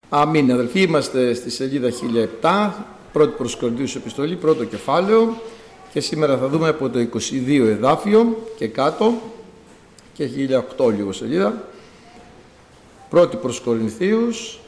Αμήν. Αδελφοί, είμαστε στη σελίδα 1007, πρώτη προς Κορινθίους επιστολή, πρώτο κεφάλαιο, και σήμερα θα δούμε από το 22 εδάφιο και κάτω και 1008 λίγο σελίδα. Πρώτη προς Κορινθίους,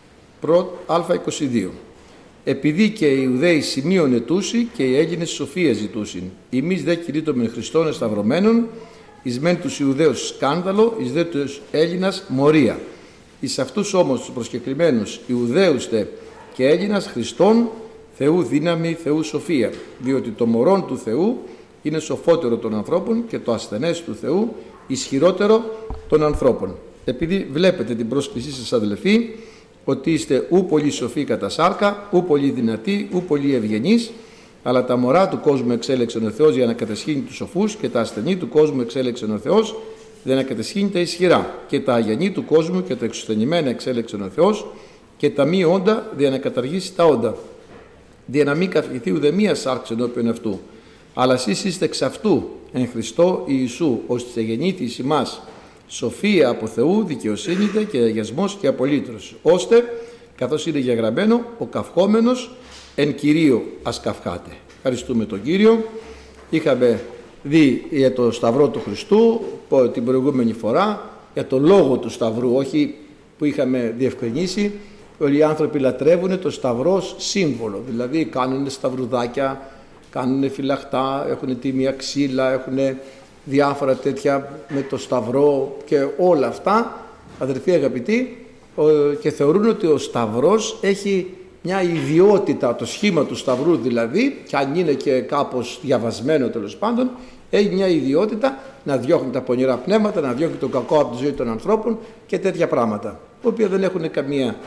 α22. Επειδή και οι Ιουδαίοι σημείων ετούσι και οι Έλληνες σοφία ζητούσιν, εμείς δε κηρύττομεν Χριστόν εσταυρωμένον, εις μεν τους Ιουδαίους σκάνδαλο, εις δε τους Έλληνας μορία. Εις αυτούς όμως τους προσκεκλημένους Ιουδαίους τε και Έλληνας Χριστόν, Θεού δύναμη, Θεού σοφία, διότι το μωρόν του Θεού είναι σοφότερο των ανθρώπων και το ασθενές του Θεού ισχυρότερο των ανθρώπων. Επειδή βλέπετε την πρόσκλησή σας, αδελφοί, ότι είστε ου πολύ σοφοί κατά σάρκα, ου πολύ δυνατοί, ου πολύ ευγενείς, αλλά τα μωρά του κόσμου εξέλεξε ο Θεός για να κατεσχύνει τους σοφούς και τα ασθενή του κόσμου εξέλεξε ο Θεός για να κατεσχύνει τα ισχυρά, και τα αγενή του κόσμου και τα εξουθενημένα εξέλεξε ο Θεός και τα μη όντα για να καταργήσει τα όντα, για να μην καυχηθεί ουδεμία σάρξ ενώπιον αυτού. Αλλά εσείς είστε εξ αυτού εν Χριστώ Ιησού, ώστε γεννήθη ημάς σοφία από Θεού, δικαιοσύνη και αγιασμός και απολύτρωση, ώστε, καθώς είναι γεγραμμένο, ο καυχόμενος εν Κυρίω ας καυχάτε. Ευχαριστούμε τον Κύριο. Είχαμε δει για το Σταυρό του Χριστού την προηγούμενη φορά, για το λόγο του Σταυρού, όχι που είχαμε διευκρινίσει. Όλοι οι άνθρωποι λατρεύουν το Σταυρό σύμβολο, δηλαδή κάνουν σταυρουδάκια, κάνουν φυλαχτά, έχουν τίμια ξύλα, έχουν διάφορα τέτοια με το Σταυρό και όλα αυτά, αδερφοί αγαπητοί, και θεωρούν ότι ο Σταυρός έχει μια ιδιότητα, το σχήμα του Σταυρού δηλαδή, και αν είναι και κάπως διαβασμένο τέλος πάντων, έχει μια ιδιότητα να διώχνει τα πονηρά πνεύματα, να διώχνει το κακό από τη ζωή των ανθρώπων και τέτοια πράγματα, τα οποία δεν έχουν καμία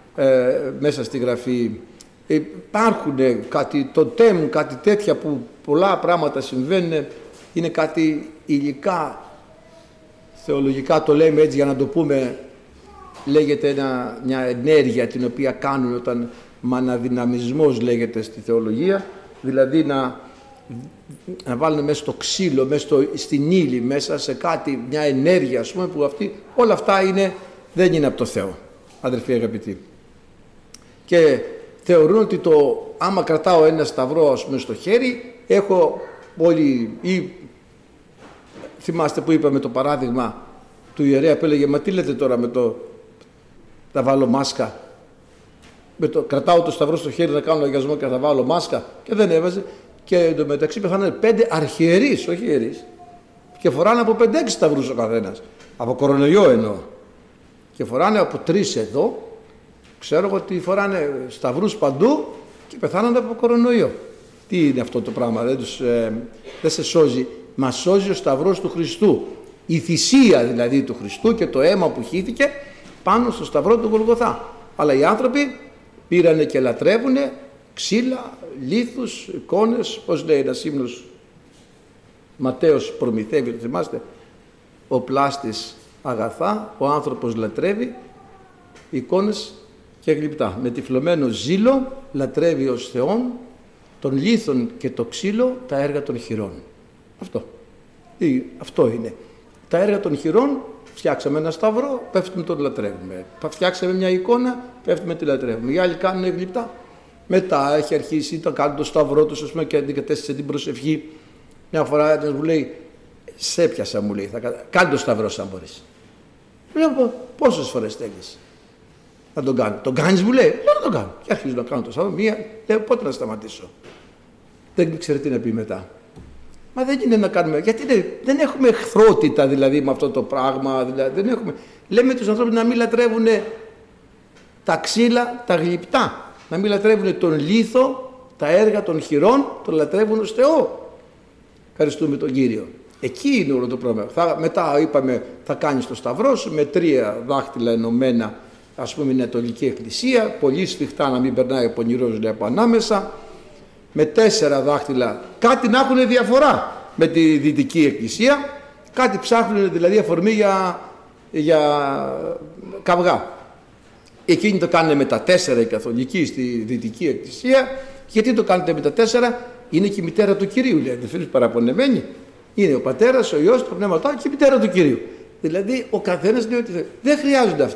μέσα στη Γραφή. Υπάρχουν κάτι τοτέμ, κάτι τέτοια που πολλά πράγματα συμβαίνουν, είναι κάτι υλικά, θεολογικά το λέμε έτσι για να το πούμε, λέγεται μια ενέργεια την οποία κάνουν όταν μαναδυναμισμός λέγεται στη θεολογία, δηλαδή να βάλουν μέσα στο ξύλο, μέσα στην ύλη, μέσα σε κάτι, μια ενέργεια ας πούμε, που αυτή, όλα αυτά δεν είναι από το Θεό, αδερφοί αγαπητοί. Και θεωρούν ότι άμα κρατάω ένα σταυρό ας πούμε στο χέρι, έχω όλοι, ή θυμάστε που είπαμε το παράδειγμα του ιερέα που έλεγε, μα τι λέτε τώρα θα βάλω μάσκα, κρατάω το σταυρό στο χέρι να κάνω λογιασμό και θα βάλω μάσκα, και δεν έβαζε, και εντωμεταξύ πεθάνανε 5 αρχιερείς, όχι ιερείς, και φοράνε από 5-6 σταυρούς ο καθένας, από κορονοϊό εννοώ, και φοράνε από 3 εδώ, ξέρω εγώ ότι φοράνε σταυρούς παντού και πεθάνονται από κορονοϊό. Τι είναι αυτό το πράγμα, δεν σε σώζει, μας σώζει ο σταυρός του Χριστού, η θυσία δηλαδή του Χριστού και το αίμα που χύθηκε πάνω στο σταυρό του Γολγοθά. Αλλά οι άνθρωποι πήρανε και λατρεύουνε ξύλα, λίθους, εικόνες, πώς λέει ένας ύμνος, Ματθαίος προμηθεύει, το θυμάστε, ο πλάστης αγαθά, ο άνθρωπος λατρεύει εικόνες και γλυπτά. Με τυφλωμένο ζήλο λατρεύει ως Θεόν των λίθων και το ξύλο τα έργα των χειρών. Αυτό είναι. Τα έργα των χειρών, φτιάξαμε ένα σταυρό, πέφτουμε τον λατρεύουμε. Φτιάξαμε μια εικόνα, πέφτουμε τη λατρεύουμε. Οι άλλοι κάνουν γλυπτά. Μετά έχει αρχίσει να κάνουν το σταυρό τους, ας πούμε, και αντικατέστησε την προσευχή. Μια φορά ένας μου λέει, σε πιάσα, μου λέει, κάνε το σταυρό σαν μπορείς. Λέω, πόσες φορές θέλεις να τον κάνω? Τον κάνεις, μου λέει? Λέω, να τον κάνω. Και αρχίζω να κάνω το σταυρό. Λέω, πότε να σταματήσω? Δεν ξέρω τι να πει μετά. Μα δεν είναι να κάνουμε, γιατί δεν έχουμε εχθρότητα δηλαδή με αυτό το πράγμα, δηλαδή δεν έχουμε. Λέμε τους ανθρώπους να μην λατρεύουν τα ξύλα, τα γλυπτά, να μην λατρεύουν τον λίθο, τα έργα των χειρών, τον λατρεύουν ως Θεό. Ευχαριστούμε τον Κύριο. Εκεί είναι όλο το πρόβλημα. Μετά είπαμε θα κάνεις το σταυρό σου με 3 δάχτυλα ενωμένα, ας πούμε, η Ανατολική Εκκλησία, πολύ σφιχτά να μην περνάει ο πονηρός λέει από ανάμεσα, με 4 δάχτυλα, κάτι να έχουν διαφορά με τη Δυτική Εκκλησία, κάτι ψάχνουν δηλαδή αφορμή για καυγά. Εκείνοι το κάνουν με τα 4 οι Καθολικοί στη Δυτική Εκκλησία. Γιατί το κάνετε με τα 4? Είναι και η μητέρα του Κυρίου, λέει, δεν φίλους παραπονεμένοι. Είναι ο πατέρας, ο Υιός, το Πνεύμα του Άγιο και η μητέρα του Κυρίου. Δηλαδή ο καθένας λέει ότι δεν χρειάζονται αυτά.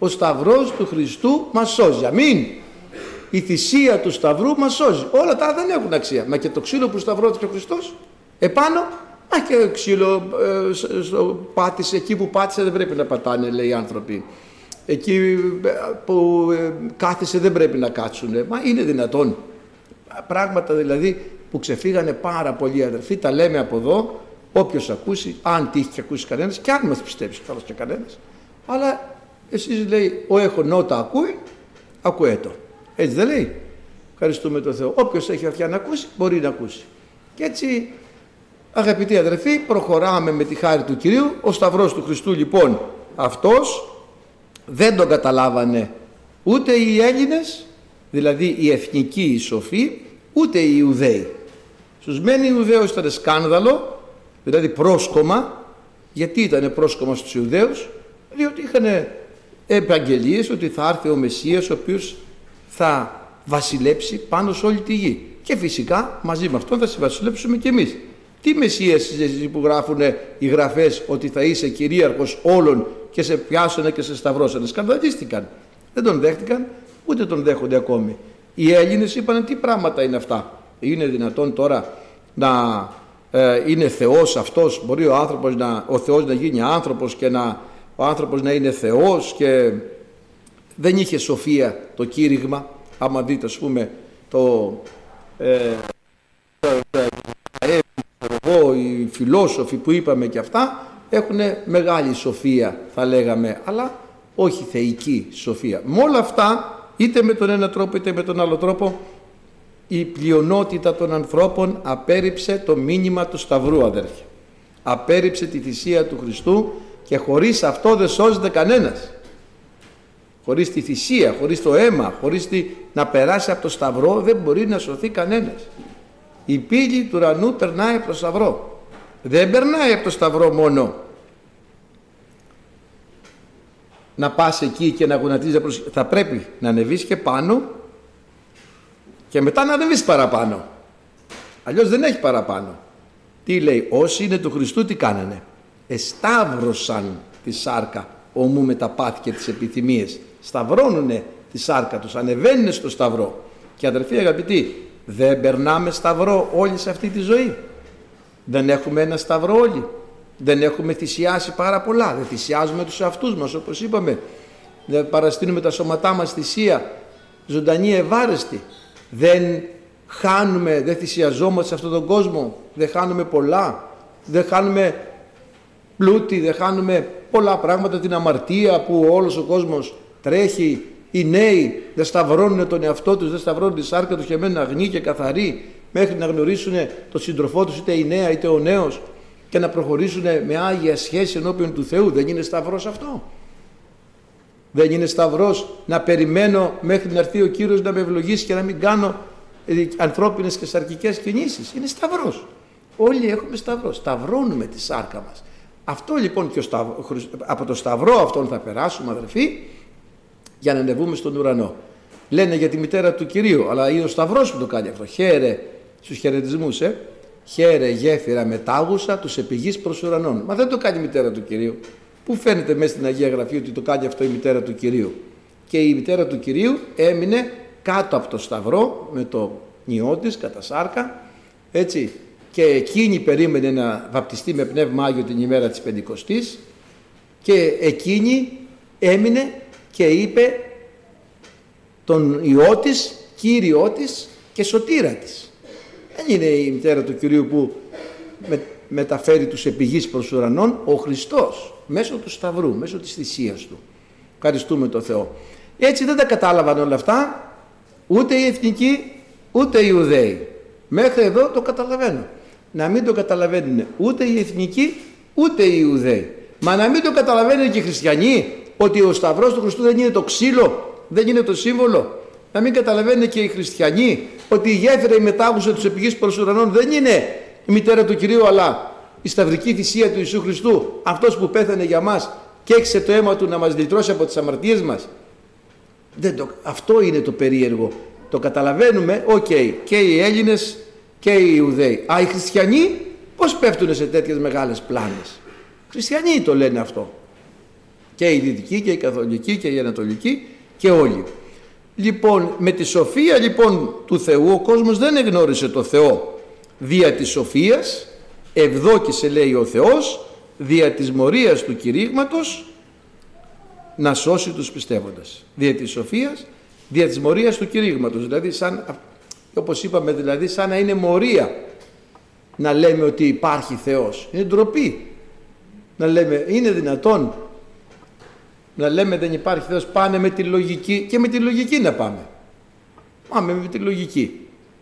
Ο σταυρός του Χριστού μας σώζει. Αμήν. Η θυσία του σταυρού μας σώζει. Όλα τα δεν έχουν αξία. Μα και το ξύλο που σταυρώθηκε ο Χριστός επάνω, και ξύλο πάτησε, εκεί που πάτησε δεν πρέπει να πατάνε, λέει οι άνθρωποι. Εκεί που κάθισε δεν πρέπει να κάτσουνε. Μα είναι δυνατόν? Πράγματα δηλαδή που ξεφύγανε πάρα πολλοί, αδερφοί. Τα λέμε από εδώ, όποιος ακούσει, αν τύχει και ακούσει κανένας, και αν μας πιστέψει καλώς και κανένας. Αλλά εσείς, λέει, ο έχω νότα ακούει, ακούε το. Έτσι δεν λέει? Ευχαριστούμε τον Θεό. Όποιος έχει αυτιά να ακούσει, μπορεί να ακούσει. Και έτσι, αγαπητοί αδερφοί, προχωράμε με τη χάρη του Κυρίου. Ο σταυρός του Χριστού, λοιπόν, αυτός δεν τον καταλάβανε ούτε οι Έλληνες, δηλαδή οι εθνικοί, οι σοφοί, ούτε οι Ιουδαίοι. Στους μεν Ιουδαίους ήταν σκάνδαλο, δηλαδή πρόσκομα. Γιατί ήταν πρόσκομα στους Ιουδαίους? Διότι είχαν επαγγελίες ότι θα έρθει ο Μεσσίας, ο οποίος θα βασιλέψει πάνω σε όλη τη γη. Και φυσικά μαζί με αυτόν θα συμβασιλέψουμε και εμείς. Τι Μεσσίας εσείς που γράφουν οι γραφές ότι θα είσαι κυρίαρχος όλων και σε πιάσανε και σε σταυρώσανε? Σκανδαλίστηκαν. Δεν τον δέχτηκαν, ούτε τον δέχονται ακόμη. Οι Έλληνες είπαν, τι πράγματα είναι αυτά? Είναι δυνατόν τώρα να είναι Θεός αυτός? Μπορεί ο Θεός να γίνει άνθρωπος και ο άνθρωπος να είναι Θεός? Και δεν είχε σοφία το κήρυγμα. Άμα δείτε, ας πούμε, οι φιλόσοφοι που είπαμε και αυτά έχουν μεγάλη σοφία, θα λέγαμε, αλλά όχι θεϊκή σοφία. Με όλα αυτά, είτε με τον ένα τρόπο είτε με τον άλλο τρόπο, η πλειονότητα των ανθρώπων απέρριψε το μήνυμα του Σταυρού, αδέρφια. Απέρριψε τη θυσία του Χριστού, και χωρίς αυτό δεν σώζεται κανένας. Χωρίς τη θυσία, χωρίς το αίμα, χωρίς να περάσει από το Σταυρό δεν μπορεί να σωθεί κανένας. Η πύλη του ουρανού περνάει από το Σταυρό. Δεν περνάει από το Σταυρό μόνο να πας εκεί και να γονατίζεις. Θα πρέπει να ανεβείς και πάνω και μετά να ανεβείς παραπάνω. Αλλιώς δεν έχει παραπάνω. Τι λέει? Όσοι είναι του Χριστού τι κάνανε? Εσταύρωσαν τη σάρκα ομού με τα πάθη και τις επιθυμίες. Σταυρώνουνε τη σάρκα τους, ανεβαίνουνε στο Σταυρό. Και αδερφοί αγαπητοί, δεν περνάμε Σταυρό όλοι σε αυτή τη ζωή? Δεν έχουμε ένα Σταυρό όλοι? Δεν έχουμε θυσιάσει πάρα πολλά? Δεν θυσιάζουμε τους εαυτούς μας, όπως είπαμε? Δεν παραστείνουμε τα σώματά μας θυσία ζωντανή, ευάρεστη? Δεν χάνουμε, δεν θυσιαζόμαστε σε αυτόν τον κόσμο? Δεν χάνουμε πολλά? Δεν χάνουμε πλούτη? Δεν χάνουμε πολλά πράγματα? Την αμαρτία που όλος ο κόσμος τρέχει? Οι νέοι δεν σταυρώνουν τον εαυτό τους, δεν σταυρώνουν τη σάρκα τους και μένουν αγνοί και καθαροί μέχρι να γνωρίσουν τον σύντροφό τους, είτε η νέα είτε ο νέος, και να προχωρήσουν με άγια σχέση ενώπιον του Θεού? Δεν είναι σταυρός αυτό? Δεν είναι σταυρός να περιμένω μέχρι να έρθει ο Κύριος να με ευλογήσει και να μην κάνω ανθρώπινες και σαρκικές κινήσεις? Είναι σταυρός. Όλοι έχουμε σταυρό. Σταυρώνουμε τη σάρκα μας. Αυτό λοιπόν, και από το σταυρό αυτόν θα περάσουμε, αδερφοί, για να ανεβούμε στον ουρανό. Λένε για τη μητέρα του Κυρίου, αλλά είναι ο σταυρός που το κάνει αυτό. Χαίρε στους χαιρετισμούς, χαίρε γέφυρα μετάγουσα τους επιγείς προς ουρανών. Μα δεν το κάνει η μητέρα του Κυρίου. Πού φαίνεται μέσα στην Αγία Γραφή ότι το κάνει αυτό η μητέρα του Κυρίου? Και η μητέρα του Κυρίου έμεινε κάτω από το σταυρό με το νιό της κατά σάρκα, έτσι, και εκείνη περίμενε να βαπτιστεί με Πνεύμα Άγιο την ημέρα της Πεντηκοστής, και εκείνη έμεινε και είπε τον Υιό της, Κύριό της και Σωτήρα της. Δεν είναι η μητέρα του Κυρίου που μεταφέρει τους επιγείς προς ουρανών? Ο Χριστός μέσω του Σταυρού, μέσω της θυσίας του. Ευχαριστούμε τον Θεό. Έτσι δεν τα κατάλαβαν όλα αυτά ούτε οι εθνικοί ούτε οι Ιουδαίοι. Μέχρι εδώ το καταλαβαίνω. Να μην το καταλαβαίνουν ούτε οι εθνικοί ούτε οι Ιουδαίοι. Μα να μην το καταλαβαίνουν και οι χριστιανοί, ότι ο Σταυρός του Χριστού δεν είναι το ξύλο, δεν είναι το σύμβολο? Να μην καταλαβαίνουν και οι χριστιανοί ότι η γέφυρα η μετάγουσα τους επιγείς προς ουρανών δεν είναι η μητέρα του Κυρίου, αλλά η σταυρική θυσία του Ιησού Χριστού, αυτός που πέθανε για μας και έξε το αίμα του να μας λυτρώσει από τις αμαρτίες μας? Αυτό είναι το περίεργο. Το καταλαβαίνουμε, και οι Έλληνες και οι Ιουδαίοι. Οι χριστιανοί πώς πέφτουν σε τέτοιες μεγάλες πλάνες? Χριστιανοί το λένε αυτό. Και η Δυτική και η Καθολική και η Ανατολική και όλοι. Λοιπόν, με τη σοφία λοιπόν του Θεού ο κόσμος δεν εγνώρισε το Θεό δια της σοφίας, ευδόκησε λέει ο Θεός δια της μορίας του κηρύγματος να σώσει τους πιστεύοντας. Δια της σοφίας, δια της μορίας του κηρύγματος, δηλαδή σαν, όπως είπαμε, δηλαδή σαν να είναι μορία να λέμε ότι υπάρχει Θεός. Είναι ντροπή να λέμε, είναι δυνατόν να λέμε δεν υπάρχει Θεός? Πάνε με τη λογική, και με τη λογική να πάμε. Πάμε με τη λογική.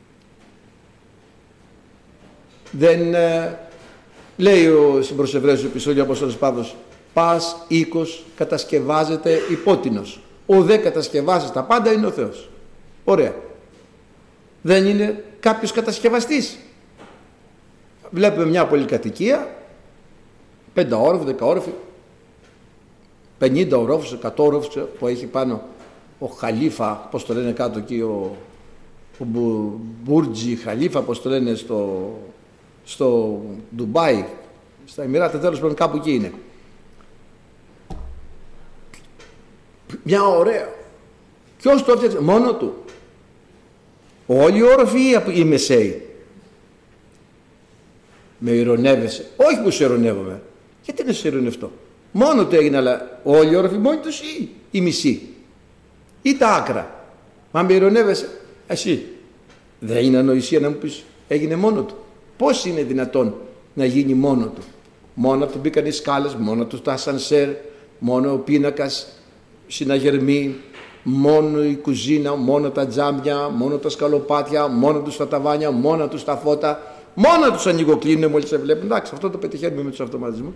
Δεν λέει στην προς Εβραίους επιστολή ο Απόστολος Παύλος, πας οίκος κατασκευάζεται υπότινος, ο δε κατασκευάζει τα πάντα είναι ο Θεός. Ωραία. Δεν είναι κάποιος κατασκευαστής? Βλέπουμε μια πολυκατοικία, 5 όροφη, 10 όροφη, 50 ορόφους, 100 ορόφους που έχει πάνω ο Χαλίφα, πώς το λένε κάτω εκεί, ο Μπούρτζι Χαλίφα, πώς το λένε στο Ντουμπάι, στα Εμιράτα, τέλος πάντων κάπου εκεί είναι. Μια ωραία. Ποιος το έφτιαξε? Μόνο του. Όλοι οι όροφοι ή οι μεσαίοι? Με ηρωνεύεσαι? Όχι που σε ηρωνεύομαι. Γιατί να σε ηρωνευτώ? Μόνο του έγινε, αλλά όλοι οι όροφοι μόνοι τους ή η μισή ή τα άκρα? Μα με ηρωνεύεσαι εσύ? Δεν είναι ανοησία να μου πεις έγινε μόνο του? Πώς είναι δυνατόν να γίνει μόνο του? Μόνο του μπήκαν οι σκάλες, μόνο του τα ασανσέρ, μόνο ο πίνακας, συναγερμοί, μόνο η κουζίνα, μόνο τα τζάμια, μόνο τα σκαλοπάτια, μόνο τους τα ταβάνια, μόνο τους τα φώτα, μόνο τους ανοιγοκλίνουν μόλις σε βλέπουν. Εντάξει, αυτό το πετυχαίνουμε με τους αυτοματισμούς.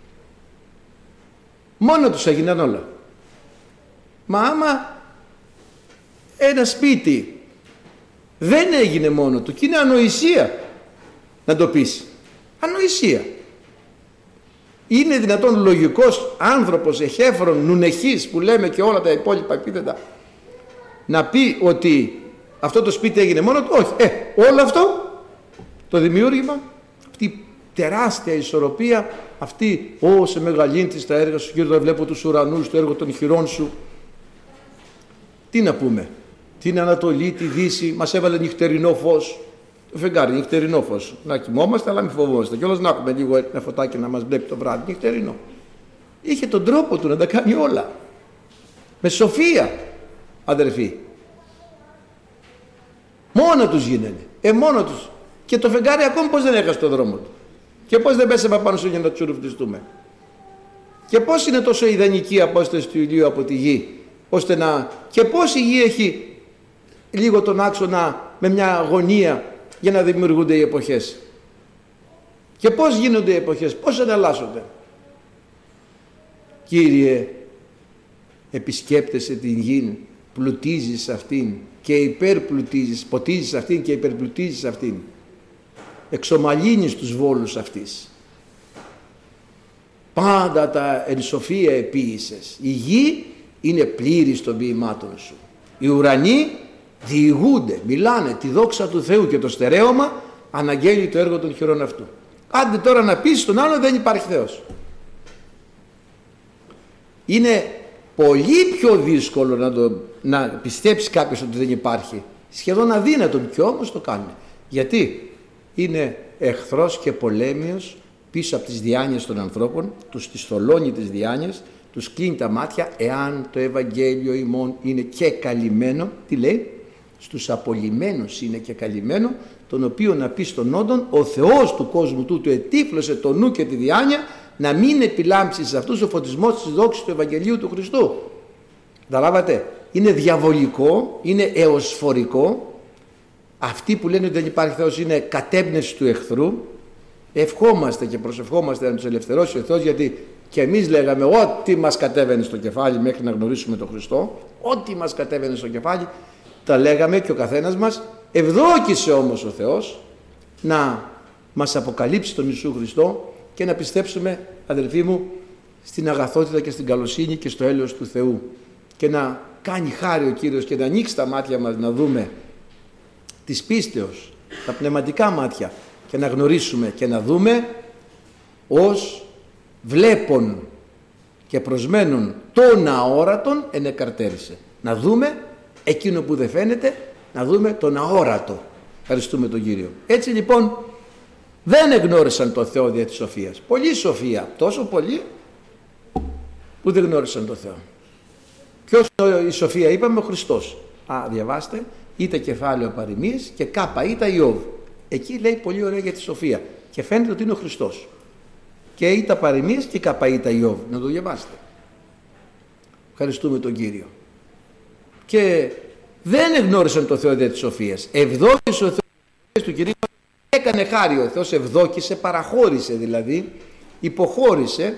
Μόνο τους έγιναν όλα. Μα άμα ένα σπίτι δεν έγινε μόνο του, και είναι ανοησία να το πεις. Ανοησία. Είναι δυνατόν λογικός άνθρωπος, εχέφρον, νουνεχής, που λέμε και όλα τα υπόλοιπα επίθετα, να πει ότι αυτό το σπίτι έγινε μόνο του? Όχι. Όλο αυτό το δημιούργημα, αυτή η τεράστια ισορροπία, αυτή, σε μεγαλύνεις τα έργα σου, Κύριε, βλέπω τους ουρανούς, το έργο των χειρών σου. Τι να πούμε? Την Ανατολή, τη Δύση, μας έβαλε νυχτερινό φως. Το φεγγάρι, νυχτερινό φως. Να κοιμόμαστε, αλλά μην φοβόμαστε. Κιόλας να έχουμε λίγο ένα φωτάκι να μας βλέπει το βράδυ. Νυχτερινό. Είχε τον τρόπο του να τα κάνει όλα. Με σοφία, αδερφοί. Μόνο τους γίνανε. Μόνο τους. Και το φεγγάρι ακόμη πώς δεν έχασε το δρόμο του? Και πώς δεν πέσαμε πάνω σου για να τσουρουφτιστούμε? Και πώς είναι τόσο ιδανική η απόσταση του ηλίου από τη γη, ώστε να... Και πώς η γη έχει λίγο τον άξονα με μια αγωνία για να δημιουργούνται οι εποχές. Και πώς γίνονται οι εποχές, πώς εναλλάσσονται. Κύριε, επισκέπτεσαι την γη, πλουτίζεις αυτήν και υπερπλουτίζεις, ποτίζεις αυτήν και υπερπλουτίζεις αυτήν. Εξομαλύνεις τους βόλους αυτής. Πάντα τα εν σοφία επίησες. Η γη είναι πλήρης των ποιημάτων σου. Οι ουρανοί διηγούνται, μιλάνε τη δόξα του Θεού και το στερέωμα αναγγέλει το έργο των χειρών αυτού. Άντε τώρα να πεις στον άλλο δεν υπάρχει Θεός. Είναι πολύ πιο δύσκολο να πιστέψει κάποιος ότι δεν υπάρχει. Σχεδόν αδύνατον, και όμως το κάνουν. Γιατί είναι εχθρός και πολέμιος πίσω από τις διάνοιες των ανθρώπων, τους τις θολώνει τις διάνοιες, τους κλείνει τα μάτια. Εάν το Ευαγγέλιο ημών είναι και καλυμμένο, τι λέει? Στους απολυμμένους είναι και καλυμμένο, τον οποίο να πει στον όντων, ο Θεός του κόσμου τούτου ετύφλωσε το νου και τη διάνοια, να μην επιλάμψει σε αυτούς ο φωτισμός της δόξης του Ευαγγελίου του Χριστού. Καταλάβατε? Είναι διαβολικό, είναι εωσφορικό. Αυτοί που λένε ότι δεν υπάρχει Θεός είναι κατέμπνευση του εχθρού. Ευχόμαστε και προσευχόμαστε να τους ελευθερώσει ο Θεός, γιατί και εμείς λέγαμε ό,τι μας κατέβαινε στο κεφάλι μέχρι να γνωρίσουμε τον Χριστό, ό,τι μας κατέβαινε στο κεφάλι τα λέγαμε, και ο καθένας μας. Ευδόκησε όμως ο Θεός να μας αποκαλύψει τον Ιησού Χριστό και να πιστέψουμε, αδελφοί μου, στην αγαθότητα και στην καλοσύνη και στο έλεος του Θεού, και να κάνει χάρη ο Κύριος και να ανοίξει τα μάτια μας να δούμε της πίστεως, τα πνευματικά μάτια, και να γνωρίσουμε και να δούμε ως βλέπον και προσμένουν τον αόρατον ενεκαρτέρισε. Να δούμε εκείνο που δεν φαίνεται, να δούμε τον αόρατο. Ευχαριστούμε τον Κύριο. Έτσι λοιπόν δεν εγνώρισαν τον Θεό δια της σοφίας. Πολύ σοφία, τόσο πολύ που δεν γνώρισαν τον Θεό. Ποιος η σοφία? Είπαμε ο Χριστός. Διαβάστε, είτε κεφάλαιο παροιμίες και κάπα ήτα Ιώβ. Εκεί λέει πολύ ωραία για τη σοφία και φαίνεται ότι είναι ο Χριστός. Και ήτα παροιμίες και κάπα ήτα Ιώβ. Να το διαβάσετε. Ευχαριστούμε τον Κύριο. Και δεν εγνώρισαν τον Θεό δια της σοφίας. Ευδόκησε ο Θεός του κηρύγματος, έκανε χάρη ο Θεός, ευδόκησε, παραχώρησε δηλαδή, υποχώρησε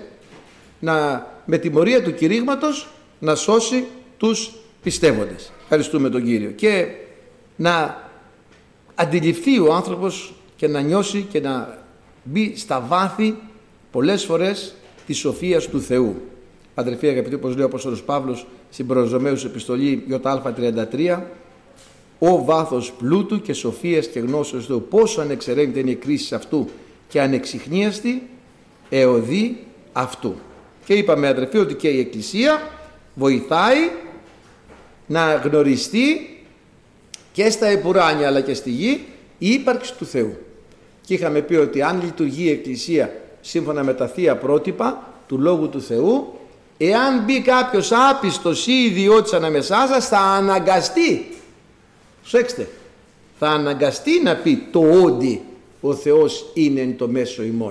με τιμωρία του κηρύγματος να σώσει τους πιστεύοντες. Ευχαριστούμε τον Κύριο. Και να αντιληφθεί ο άνθρωπος και να νιώσει και να μπει στα βάθη πολλές φορές της σοφίας του Θεού. Αδερφοί αγαπητοί, όπως λέει ο Απόστολος Παύλος στην προς Ρωμαίους επιστολή ΙΑ33, ο βάθος πλούτου και σοφίας και γνώσεως Θεού, πόσο ανεξαιρέγεται είναι η κρίση αυτού και ανεξιχνίαστη εωδή αυτού. Και είπαμε αδερφοί ότι και η Εκκλησία βοηθάει να γνωριστεί και στα επουράνια αλλά και στη γη η ύπαρξη του Θεού. Και είχαμε πει ότι αν λειτουργεί η Εκκλησία σύμφωνα με τα θεία πρότυπα του Λόγου του Θεού, εάν μπει κάποιος άπιστος ή ιδιώτης ανάμεσά σας, θα αναγκαστεί, προσέξτε, θα αναγκαστεί να πει το όντι ο Θεός είναι εν το μέσο ημών.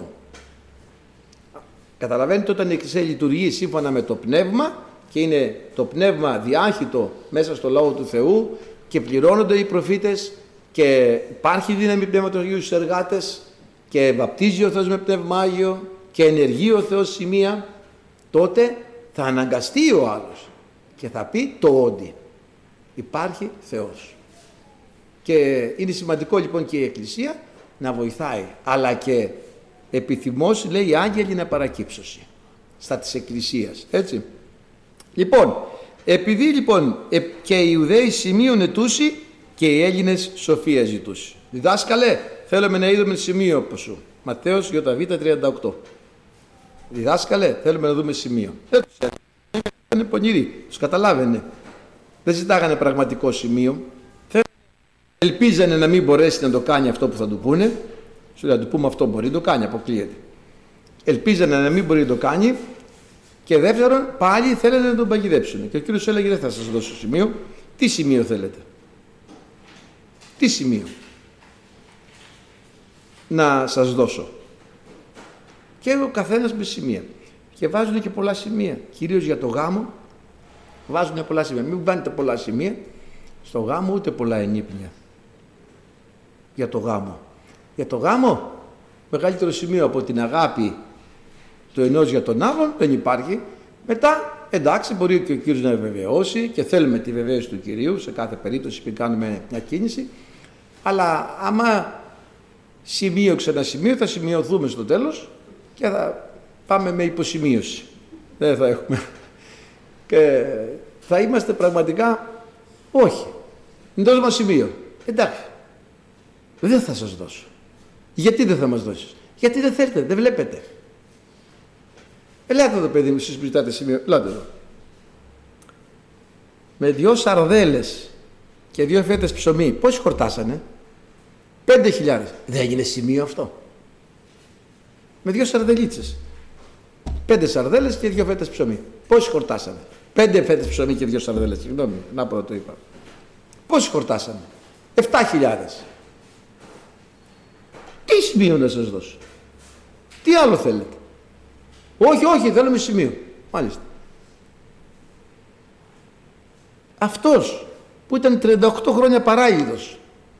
Καταλαβαίνετε, όταν η Εκκλησία λειτουργεί σύμφωνα με το πνεύμα και είναι το πνεύμα διάχυτο μέσα στο Λόγο του Θεού και πληρώνονται οι προφήτες και υπάρχει δύναμη πνεύματος Αγίου στους εργάτες και βαπτίζει ο Θεός με πνεύμα Άγιο και ενεργεί ο Θεός σημεία, τότε θα αναγκαστεί ο άλλος και θα πει το όντι. Υπάρχει Θεός. Και είναι σημαντικό λοιπόν και η Εκκλησία να βοηθάει, αλλά και επιθυμώσει, λέει, οι άγγελοι να παρακύψωση στα της Εκκλησίας, έτσι. Λοιπόν, επειδή λοιπόν και οι Ιουδαίοι σημείων ετούσι και οι Έλληνες σοφία ζητούσι. Διδάσκαλε, θέλουμε να είδουμε σημείο από σου. Ματθαίος ΙΒ38. Διδάσκαλε, θέλουμε να δούμε σημείο. Ήταν πονηροί, τους καταλάβαινε. Δεν ζητάγανε πραγματικό σημείο. Ελπίζανε να μην μπορέσει να το κάνει αυτό που θα του πούνε. Σου λέει, να του πούμε αυτό μπορεί, το κάνει, αποκλείεται. Ελπίζανε να μην μπορεί να το κάνει. Και δεύτερον, πάλι θέλανε να τον παγιδέψουν. Και ο Κύριος έλεγε, δεν θα σας δώσω σημείο. Τι σημείο θέλετε? Τι σημείο να σας δώσω? Και ο καθένας με σημεία. Και βάζουν και πολλά σημεία. Κυρίως για το γάμο βάζουν πολλά σημεία. Μην βάλετε πολλά σημεία στο γάμο, ούτε πολλά ενύπνια. Για το γάμο. Για το γάμο, μεγαλύτερο σημείο από την αγάπη του ενός για τον άλλον δεν υπάρχει. Μετά, εντάξει, μπορεί και ο Κύριος να βεβαιώσει και θέλουμε τη βεβαίωση του Κυρίου σε κάθε περίπτωση που κάνουμε μια κίνηση. Αλλά άμα σημείο ξανασημείο, θα σημειωθούμε στο τέλος και θα πάμε με υποσημείωση. Δεν θα έχουμε. Και θα είμαστε πραγματικά όχι. Δώσ' μας σημείο. Εντάξει. Δεν θα σας δώσω. Γιατί δεν θα μας δώσεις? Γιατί δεν θέλετε, δεν βλέπετε. Ελάτε εδώ παιδί μου, εσείς που ζητάτε σημείο. Ελάτε εδώ. Με 2 σαρδέλες και 2 φέτες ψωμί, πόσοι χορτάσανε? 5.000. Δεν έγινε σημείο αυτό? Με 2 σαρδελίτσες. 5 σαρδέλες και 2 φέτες ψωμί. Πόσοι χορτάσανε? 5 φέτες ψωμί και 2 σαρδέλες. Συγγνώμη, να πω το είπα. Πόσοι χορτάσανε? 7.000. Τι σημείο να σας δώσω? Τι άλλο θέλετε? Όχι, όχι, θέλουμε σημείο. Μάλιστα. Αυτός που ήταν 38 χρόνια παράγιδος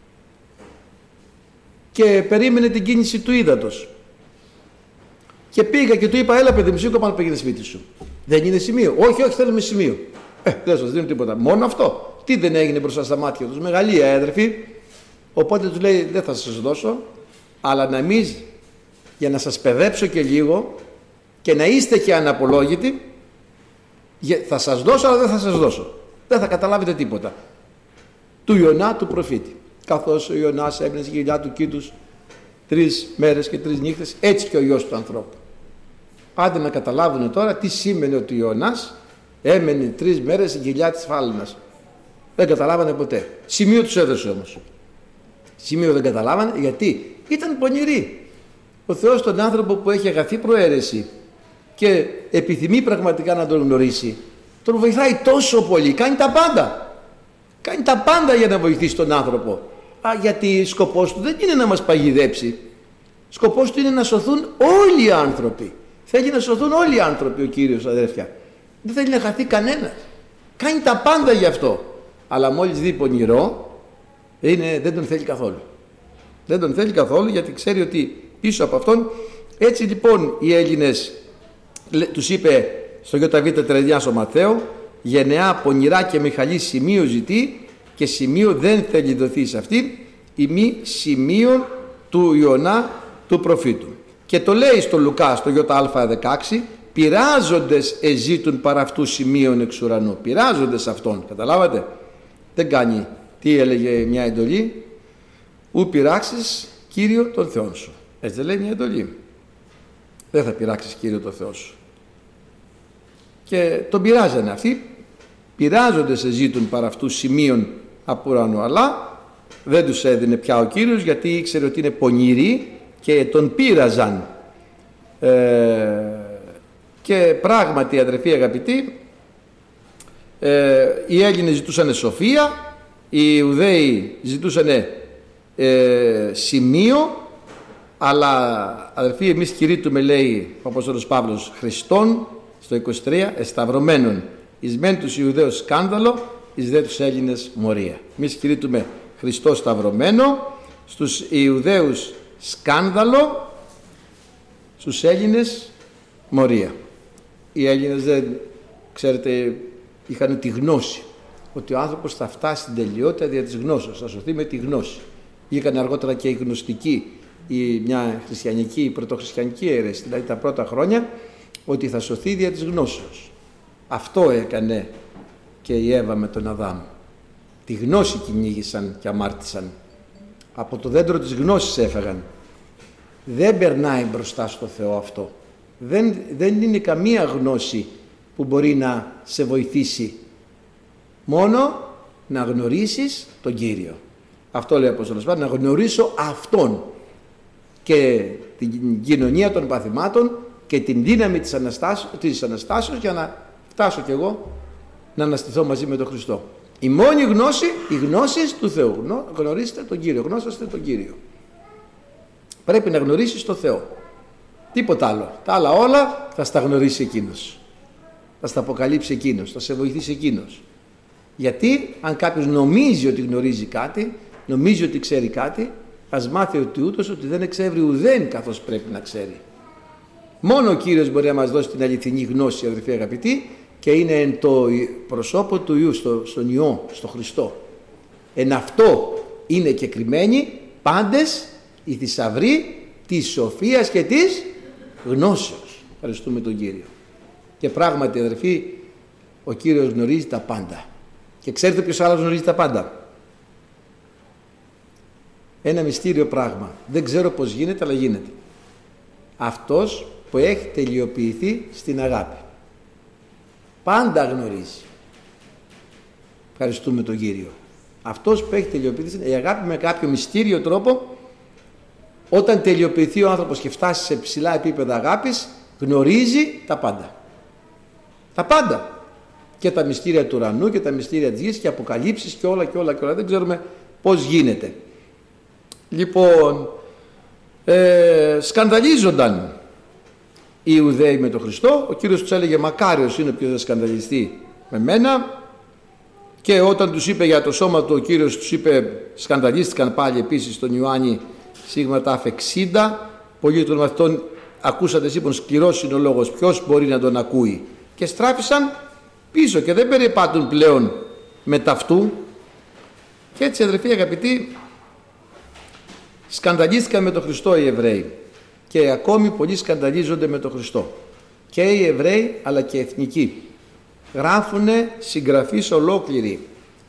και περίμενε την κίνηση του ύδατος και πήγα και του είπα, έλα παιδί μου, σήκω πάνω πήγαινε σπίτι σου. Δεν είναι σημείο? Όχι, όχι, θέλουμε σημείο. Δεν σας δίνω τίποτα. Μόνο αυτό. Τι δεν έγινε μπροστά στα μάτια τους? Μεγαλεία, αδερφοί. Οπότε τους λέει, δεν θα σας δώσω, αλλά να μην, για να σας παιδέψω και λίγο και να είστε και αναπολόγητοι, θα σας δώσω, αλλά δεν θα σας δώσω. Δεν θα καταλάβετε τίποτα. Του Ιωνά του προφήτη. Καθώς ο Ιωνάς έμεινε στη γυλιά του κήτους 3 μέρες και 3 νύχτες, έτσι και ο Υιός του ανθρώπου. Άντε να καταλάβουν τώρα τι σήμαινε ότι ο Ιωνάς έμενε 3 μέρες στην κοιλιά της φάλαινας. Δεν καταλάβανε ποτέ. Σημείο τους έδωσε όμως. Σημείο δεν καταλάβανε γιατί ήταν πονηροί. Ο Θεός τον άνθρωπο που έχει αγαθή προαίρεση και επιθυμεί πραγματικά να τον γνωρίσει, τον βοηθάει τόσο πολύ, κάνει τα πάντα. Κάνει τα πάντα για να βοηθήσει τον άνθρωπο. Γιατί σκοπός του δεν είναι να μας παγιδέψει. Σκοπός του είναι να σωθούν όλοι οι άνθρωποι. Θέλει να σωθούν όλοι οι άνθρωποι ο Κύριος, αδέρφια. Δεν θέλει να χαθεί κανένας. Κάνει τα πάντα γι' αυτό. Αλλά μόλις δει πονηρό, δεν τον θέλει καθόλου. Δεν τον θέλει καθόλου, γιατί ξέρει ότι πίσω από αυτόν. Έτσι λοιπόν οι Έλληνες, τους είπε στο ΙΒ ο Ματθαίο, γενεά πονηρά και Μιχαλή σημείο ζητεί και σημείο δεν θέλει δοθεί σε αυτήν, η μη σημείο του Ιωνά του προφήτου. Και το λέει στο Λουκά στο ΙΑ16, πειράζοντες εζήτουν παρά αυτού σημείων εξ ουρανού. Πειράζοντες αυτόν, καταλάβατε. Δεν κάνει, τι έλεγε μια εντολή, ου πειράξεις Κύριο τον Θεό σου. Έτσι δεν λέει μια εντολή. Δεν θα πειράξεις Κύριο τον Θεό σου. Και τον πειράζανε αυτοί, πειράζοντες εζήτουν παρά αυτού σημείων από ουρανού, αλλά δεν τους έδινε πια ο Κύριος, γιατί ήξερε ότι είναι πονηροί και τον πείραζαν. Και πράγματι, αδερφοί αγαπητοί, οι Έλληνες ζητούσαν σοφία, οι Ιουδαίοι ζητούσαν σημείο, αλλά αδερφοί, εμείς κηρύττουμε, λέει ο Απόστολος Παύλος, Χριστόν στο 23, εσταυρωμένων εις μεν τους Ιουδαίους σκάνδαλο, εις δε τους Έλληνες μορία. Εμείς κηρύττουμε Χριστό σταυρωμένο, στους Ιουδαίους σκάνδαλο, στους Έλληνες μορία. Οι Έλληνες δεν, ξέρετε, είχαν τη γνώση ότι ο άνθρωπος θα φτάσει στην τελειότητα δια της γνώσεως, θα σωθεί με τη γνώση. Είχαν αργότερα και οι γνωστικοί, μια χριστιανική, πρωτοχριστιανική αίρεση, δηλαδή τα πρώτα χρόνια, ότι θα σωθεί δια της γνώσεως. Αυτό έκανε και η Εύα με τον Αδάμ. Τη γνώση κυνήγησαν και αμάρτησαν. Από το δέντρο της γνώσης έφεγαν. Δεν περνάει μπροστά στο Θεό αυτό. Δεν είναι καμία γνώση που μπορεί να σε βοηθήσει. Μόνο να γνωρίσεις τον Κύριο. Αυτό λέει ο Απόστολος Παύλος, να γνωρίσω Αυτόν και την κοινωνία των παθημάτων και την δύναμη της Αναστάσεως για να φτάσω κι εγώ να αναστηθώ μαζί με τον Χριστό. Η μόνη γνώση, οι γνώσεις του Θεού. Γνωρίστε τον Κύριο, γνώσαστε τον Κύριο. Πρέπει να γνωρίσεις τον Θεό. Τίποτα άλλο. Τα άλλα όλα θα στα γνωρίσει Εκείνος. Θα στα αποκαλύψει Εκείνος, θα σε βοηθήσει Εκείνος. Γιατί αν κάποιος νομίζει ότι γνωρίζει κάτι, νομίζει ότι ξέρει κάτι, ας μάθει ότι ούτως ότι δεν εξεύρει ουδέν καθώς πρέπει να ξέρει. Μόνο ο Κύριος μπορεί να μας δώσει την αληθινή γνώση, αδελφοί αγαπητοί, και είναι εν το προσώπο του Υιού, στον Υιό, στον Χριστό. Εν αυτό είναι κεκριμένοι πάντες οι θησαυροί της σοφίας και της γνώσεως. Ευχαριστούμε τον Κύριο. Και πράγματι, αδελφοί, ο Κύριος γνωρίζει τα πάντα. Και ξέρετε ποιος άλλος γνωρίζει τα πάντα? Ένα μυστήριο πράγμα. Δεν ξέρω πώς γίνεται, αλλά γίνεται. Αυτός που έχει τελειοποιηθεί στην αγάπη. Πάντα γνωρίζει. Ευχαριστούμε τον Κύριο. Αυτός που έχει τελειοποιηθεί, η αγάπη με κάποιο μυστήριο τρόπο, όταν τελειοποιηθεί ο άνθρωπος και φτάσει σε ψηλά επίπεδα αγάπης, γνωρίζει τα πάντα. Τα πάντα. Και τα μυστήρια του ουρανού και τα μυστήρια της γης και αποκαλύψεις και όλα και όλα και όλα. Δεν ξέρουμε πώς γίνεται. Λοιπόν, σκανδαλίζονταν οι Ιουδαίοι με τον Χριστό. Ο Κύριος τους έλεγε, μακάριος είναι ποιος θα σκανδαλιστεί με μένα. Και όταν τους είπε για το σώμα του, ο Κύριος τους είπε, σκανδαλίστηκαν πάλι επίσης στον Ιωάννη σίγμα τάφ 60. Πολλοί των μαθητών ακούσατε είπαν, σκληρός είναι ο λόγος, ποιος μπορεί να τον ακούει? Και στράφησαν πίσω και δεν περιπάτουν πλέον με ταυτού. Και έτσι, αδελφοί αγαπητοί, σκανδαλίστηκαν με τον Χριστό οι Εβραίοι και ακόμη πολλοί σκανδαλίζονται με τον Χριστό, και οι Εβραίοι αλλά και εθνικοί. Γράφουνε συγγραφείς ολόκληροι,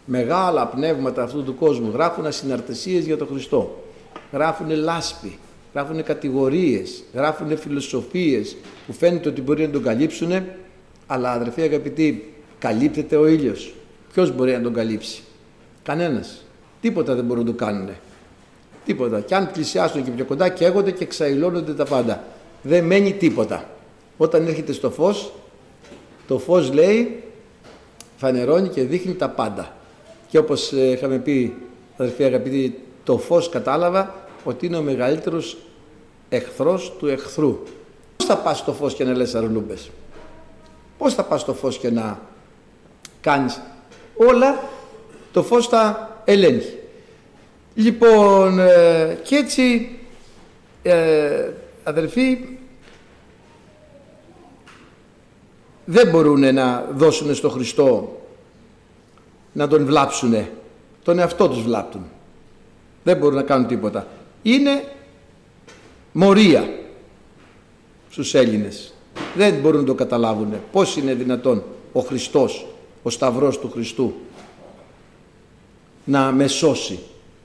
μεγάλα πνεύματα αυτού του κόσμου, γράφουν ασυναρτησίες για τον Χριστό, γράφουνε λάσπη, γράφουν κατηγορίες, γράφουν φιλοσοφίες που φαίνεται ότι μπορεί να τον καλύψουν, αλλά αδερφοί αγαπητοί, καλύπτεται ο ήλιος? Ποιος μπορεί να τον καλύψει? Κανένας. Τίποτα δεν μπορούν να το κάνουν. Τίποτα. Και αν πλησιάσουν και πιο κοντά, καίγονται και εξαϊλώνονται τα πάντα. Δεν μένει τίποτα. Όταν έρχεται στο φως, το φως λέει, φανερώνει και δείχνει τα πάντα. Και όπως είχαμε πει, αδερφοί αγαπητοί, το φως κατάλαβα ότι είναι ο μεγαλύτερος εχθρός του εχθρού. Πώς θα πας στο φως και να λες αρλούμπες? Πώς θα πας στο φως και να κάνεις? Όλα το φως τα ελέγχει. Λοιπόν, και έτσι αδερφοί, δεν μπορούν να δώσουν στο Χριστό να τον βλάψουνε. Τον εαυτό τους βλάπτουν. Δεν μπορούν να κάνουν τίποτα. Είναι μορία στους Έλληνες. Δεν μπορούν να το καταλάβουν. Πώς είναι δυνατόν ο Χριστός, ο Σταυρός του Χριστού, να με σώσει?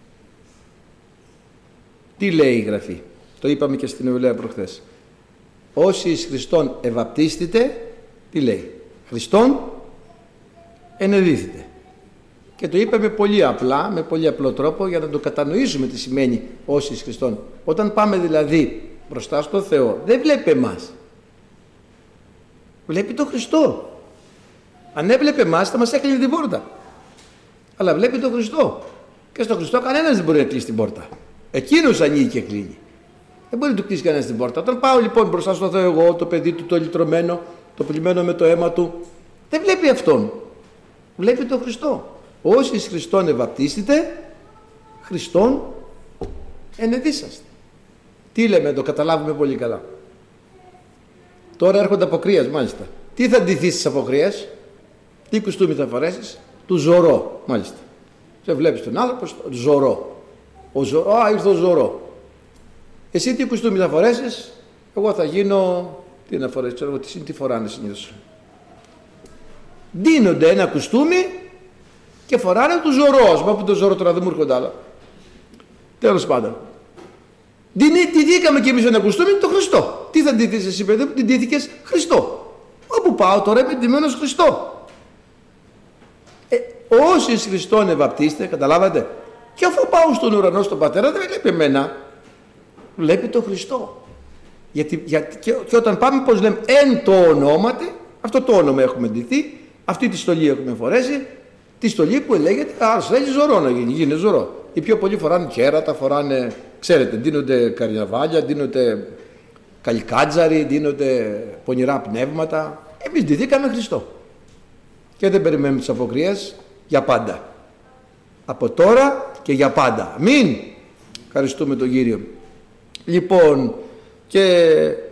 Τι λέει η Γραφή? Το είπαμε και στην Νεολαία προχθές. Όσοι εις Χριστόν ευαπτίστητε, τι λέει? Χριστόν ενεδίθητε. Και το είπαμε πολύ απλά, με πολύ απλό τρόπο, για να το κατανοήσουμε τι σημαίνει όσοι εις Χριστόν. Όταν πάμε δηλαδή μπροστά στο Θεό, δεν βλέπει εμάς. Βλέπει τον Χριστό. Αν έβλεπε εμάς θα μας έκλεινε την πόρτα. Αλλά βλέπει τον Χριστό. Και στον Χριστό κανένας δεν μπορεί να κλείσει την πόρτα. Εκείνος ανοίγει και κλείνει. Δεν μπορεί να του κλείσει κανένας την πόρτα. Όταν πάω λοιπόν μπροστά στο Θεό, εγώ, το παιδί του, το λυτρωμένο, το πλημμένο με το αίμα του, δεν βλέπει αυτόν. Βλέπει τον Χριστό. Όσοι εις Χριστόν ευαπτίστητε, Χριστόν ενεδίσαστε. Τι λέμε, το καταλάβουμε πολύ καλά. Τώρα έρχονται αποκρίας, μάλιστα. Τι θα ντυθείς στις αποκρίες? Τι κουστούμι θα φορέσεις? Του Ζωρό, μάλιστα. Σε βλέπεις τον άνθρωπο, Ζωρό. Ήρθε ο Ζωρό. Εσύ τι κουστούμι θα φορέσεις? Εγώ θα γίνω, τι να φορέσεις, ξέρω εγώ, τι φοράνε συνήθως. Ντύνονται ένα κουστούμι και φοράνε του Ζωρό. Μα που το Ζωρό τώρα δεν μου έρχονται άλλα. Τέλος πάντων. Ντυθήκαμε κι εμείς ένα κουστούμι, το Χριστό. Τι θα ντυθείς εσύ, παιδί μου? Ντύθηκες Χριστό. Όπου πάω τώρα είμαι ντυμένος Χριστό. Όσοι εις Χριστόν ευαπτίστε, καταλάβατε. Και αφού πάω στον ουρανό στον Πατέρα, δεν βλέπει εμένα. Βλέπει τον Χριστό. Γιατί και όταν πάμε, πώς λέμε, εν το ονόματι, αυτό το όνομα έχουμε ντυθεί, αυτή τη στολή έχουμε φορέσει, τη στολή που λέγεται, ας θέλει Ζωρό να γίνει Ζωρό. Οι πιο πολλοί φοράνε κέρατα, φοράνε, ξέρετε, δίνονται καρναβάλια, δίνονται καλικάτζαροι, δίνονται πονηρά πνεύματα. Εμείς ντυθήκαμε Χριστό. Και δεν περιμένουμε τις αποκρίες για πάντα. Από τώρα και για πάντα. Αμήν. Ευχαριστούμε τον Κύριο. Λοιπόν, και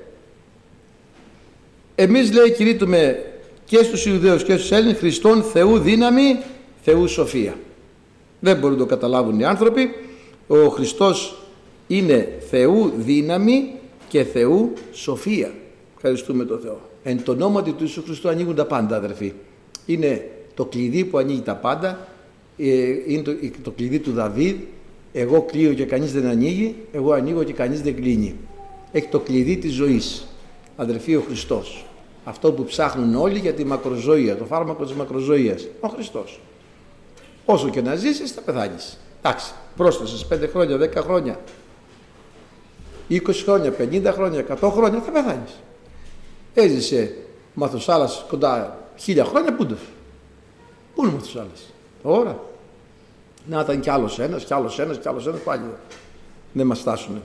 εμείς, λέει, κηρύττουμε και στους Ιουδαίους και στους Έλληνες Χριστόν Θεού δύναμη, Θεού σοφία. Δεν μπορούν να το καταλάβουν οι άνθρωποι. Ο Χριστός είναι Θεού δύναμη και Θεού σοφία. Ευχαριστούμε τον Θεό. Εν το όνομα του Ιησού Χριστού ανοίγουν τα πάντα, αδερφοί. Είναι το κλειδί που ανοίγει τα πάντα. Είναι το κλειδί του Δαβίδ. Εγώ κλείω και κανείς δεν ανοίγει, εγώ ανοίγω και κανείς δεν κλείνει. Έχει το κλειδί της ζωής, αδερφοί, ο Χριστός. Αυτό που ψάχνουν όλοι για τη μακροζωία, το φάρμακο της μακροζωίας, ο Χριστός. Όσο και να ζήσεις θα πεθάνεις. Εντάξει, πρόσθεσες 5 χρόνια, 10 χρόνια, 20 χρόνια, 50 χρόνια, 100 χρόνια, θα πεθάνεις. Έζησε Μαθουσάλας κοντά 1000 χρόνια, πού είναι ο Μαθουσάλας τώρα? Να ήταν κι άλλος ένας, κι άλλος ένας, κι άλλος ένας, πάλι δεν μας φτάσουνε.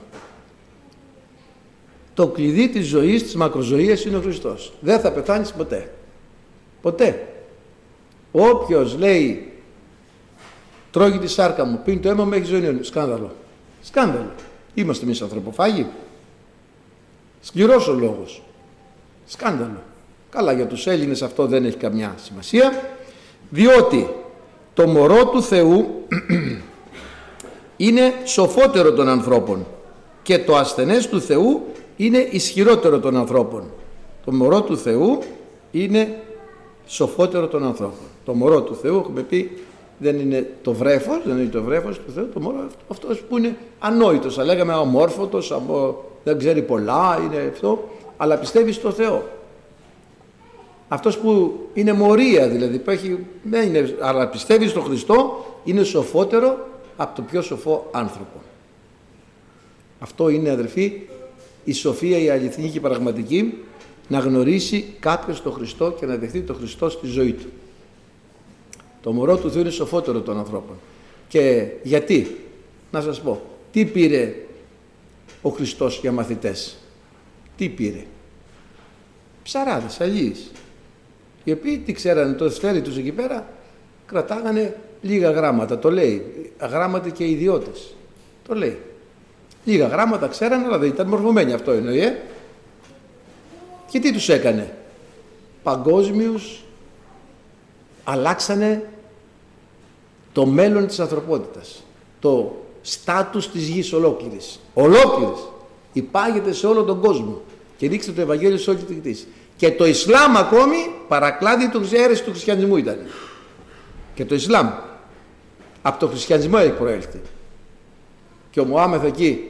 Το κλειδί της ζωής, της μακροζωίας είναι ο Χριστός. Δεν θα πεθάνεις ποτέ. Ποτέ. Όποιος λέει τρώγει τη σάρκα μου, πίνει το αίμα μου, έχει ζωή. Σκάνδαλο. Σκάνδαλο. Είμαστε εμείς ανθρωποφάγοι. Σκληρός ο λόγος. Σκάνδαλο. Καλά, για τους Έλληνες αυτό δεν έχει καμιά σημασία, διότι το μωρό του Θεού είναι σοφότερο των ανθρώπων και το ασθενές του Θεού είναι ισχυρότερο των ανθρώπων. Το μωρό του Θεού είναι σοφότερο των ανθρώπων. Το μωρό του Θεού, έχουμε πει, δεν είναι το βρέφος, δεν είναι το βρέφος του Θεού, το μωρό αυτός που είναι ανόητος, θα λέγαμε αμόρφωτος, δεν ξέρει πολλά, είναι αυτό, αλλά πιστεύει στο Θεό. Αυτός που είναι μορία δηλαδή, που δεν είναι, αλλά πιστεύει στον Χριστό, είναι σοφότερο από το πιο σοφό άνθρωπο. Αυτό είναι, αδελφοί, η σοφία, η αληθινή και η πραγματική, να γνωρίσει κάποιος τον Χριστό και να δεχτεί τον Χριστό στη ζωή του. Το μωρό του Θεού είναι σοφότερο των ανθρώπων. Και γιατί, να σας πω, τι πήρε ο Χριστός για μαθητές? Τι πήρε? Ψαράδες, αλλοίς, οι οποίοι τι ξέρανε, το δευτέρι τους εκεί πέρα κρατάγανε λίγα γράμματα, το λέει, αγράμματοι και ιδιώτες, το λέει. Λίγα γράμματα ξέρανε, αλλά δεν ήταν μορφωμένοι, αυτό εννοεί. Και τι τους έκανε? Παγκόσμιους, αλλάξανε το μέλλον της ανθρωπότητας, το στάτους της γης ολόκληρης. Ολόκληρης. Υπάγεται σε όλο τον κόσμο και ρίξτε το Ευαγγέλιο σε όλη την κτήση. Και το Ισλάμ ακόμη παρακλάδι του αίρεση του χριστιανισμού ήταν. Και το Ισλάμ από το χριστιανισμό έχει προέλθει. Και ο Μωάμεθ εκεί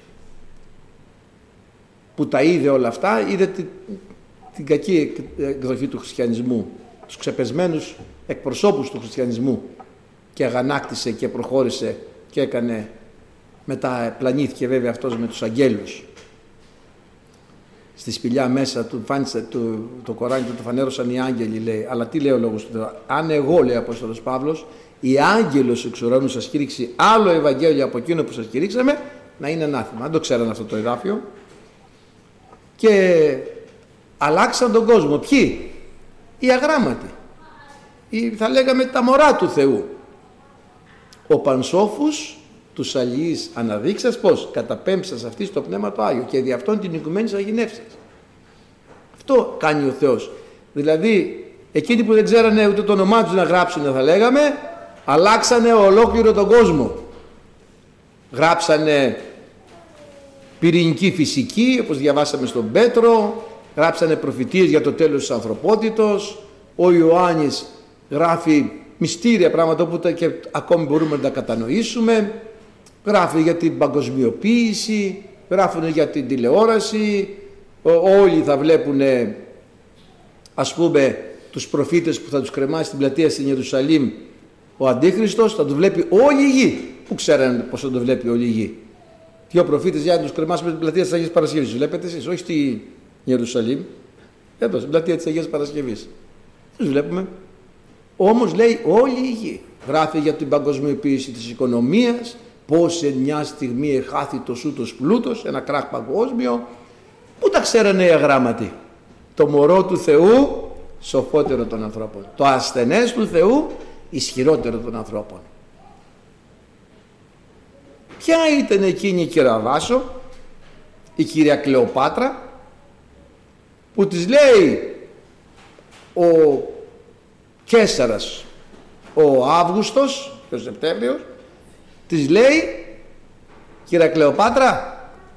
που τα είδε όλα αυτά, είδε την κακή εκδοχή του χριστιανισμού, τους ξεπεσμένους εκπροσώπους του χριστιανισμού, και αγανάκτησε και προχώρησε και έκανε, μετά πλανήθηκε βέβαια αυτός με τους αγγέλους. Στη σπηλιά μέσα του φάνησε το Κοράνι του φανέρωσαν οι άγγελοι, λέει. Αλλά τι λέει ο λόγος του Θεού? Αν εγώ, λέει ο Απόστολος Παύλος, η άγγελος εξ ουρανού σας κήρυξει άλλο Ευαγγέλιο από εκείνο που σας κηρύξαμε, να είναι ανάθεμα. Αν το ξέραν αυτό το εδάφιο. Και αλλάξαν τον κόσμο. Ποιοι? Οι αγράμματοι. Θα λέγαμε τα μωρά του Θεού. Ο πανσόφους τους αλληλείς αναδείξας πως καταπέμψας αυτή στο Πνεύμα το Άγιο και δι' αυτόν την οικουμένης αγινεύσας. Αυτό κάνει ο Θεός. Δηλαδή εκείνοι που δεν ξέρανε ούτε το όνομά τους να γράψουν, θα λέγαμε, αλλάξανε ολόκληρο τον κόσμο. Γράψανε πυρηνική φυσική, όπως διαβάσαμε στον Πέτρο, γράψανε προφητείες για το τέλος της ανθρωπότητος, ο Ιωάννης γράφει μυστήρια πράγματα που και ακόμη μπορούμε να τα κατανοήσουμε, γράφει για την παγκοσμιοποίηση, γράφουν για την τηλεόραση, όλοι θα βλέπουν, ας πούμε, τους προφήτες που θα τους κρεμάσει στην πλατεία στην Ιερουσαλήμ ο Αντίχριστος, θα το βλέπει όλη η γη. Πού ξέρανε πως θα το βλέπει όλη η γη? Δύο προφήτες για να τους κρεμάσουμε την πλατεία της Αγίας Παρασκευής. Βλέπετε εσείς, όχι στη Ιερουσαλήμ, εδώ στην πλατεία της Αγίας Παρασκευής. Τους βλέπουμε. Όμως λέει όλη η γη. Γράφει για την παγκοσμιοποίηση της οικονομίας, πως σε μια στιγμή εχάθη το σούτος πλούτος, ένα κράχ παγκόσμιο. Πού τα ξέρανε οι αγράμματοι? Το μωρό του Θεού σοφότερο των ανθρώπων, το ασθενές του Θεού ισχυρότερο των ανθρώπων. Ποια ήταν εκείνη η κυρία Βάσο, η κυρία Κλεοπάτρα, που της λέει ο Καίσαρας ο Αύγουστος και ο Σεπτέμβριος, της λέει, κυρία Κλεοπάτρα,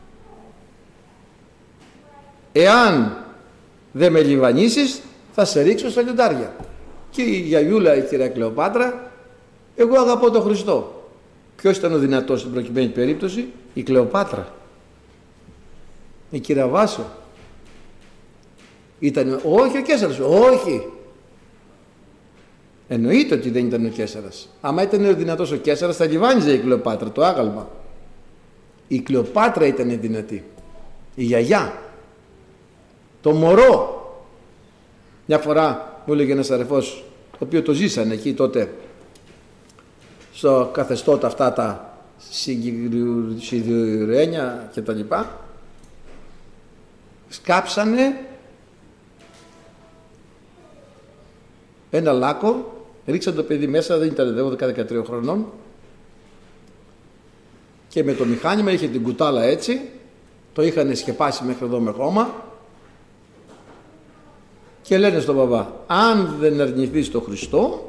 εάν δεν με λιβανίσεις θα σε ρίξω στα λιοντάρια. Και η γιαγιούλα, η κυρία Κλεοπάτρα, εγώ αγαπώ τον Χριστό. Ποιος ήταν ο δυνατός στην προκειμένη περίπτωση? Η Κλεοπάτρα. Η κυρία Βάσο. Ήταν, όχι ο Καίσαρας, όχι. Εννοείται ότι δεν ήταν ο Καίσαρας. Άμα ήταν ο δυνατός ο Καίσαρας, θα λιβάνιζε η Κλεοπάτρα, το άγαλμα. Η Κλεοπάτρα ήταν δυνατή. Η γιαγιά. Το μωρό. Μια φορά μου έλεγε ένας αδερφός, το οποίο το ζήσανε εκεί τότε, στο καθεστώτα αυτά τα σιδηρένια και τα λοιπά, σκάψανε ένα λάκκο, ρίξαν το παιδί μέσα, δεν ήταν 12-13 χρονών, και με το μηχάνημα είχε την κουτάλα έτσι, το είχαν σκεπάσει μέχρι εδώ με χώμα, και λένε στον μπαμπά, αν δεν αρνηθείς τον Χριστό,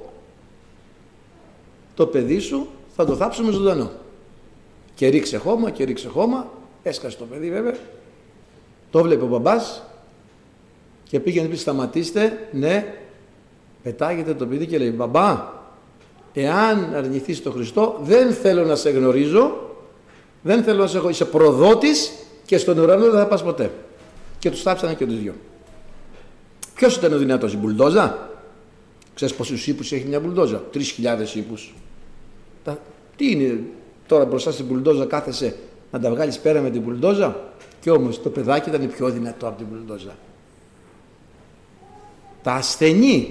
το παιδί σου θα το θάψουμε ζωντανό. Και ρίξε χώμα και ρίξε χώμα, έσκασε το παιδί βέβαια, το βλέπει ο μπαμπάς και πήγαινε πει, σταματήστε, ναι, πετάγεται το παιδί και λέει, μπαμπά, Εάν αρνηθείς τον Χριστό, δεν θέλω να σε γνωρίζω, δεν θέλω να σε έχω, είσαι προδότης και στον ουρανό δεν θα πας ποτέ. Και τους θάψανε και τους δυο. Ποιος ήταν ο δυνατός, η μπουλντόζα? Ξέρεις πόσους ύπους έχει μια μπουλντόζα? 3.000 ύπους. Τι είναι τώρα μπροστά στην μπουλντόζα, κάθεσαι να τα βγάλεις πέρα με την μπουλντόζα? Και όμως το παιδάκι ήταν πιο δυνατό από την μπουλντόζα. Τα ασθενή.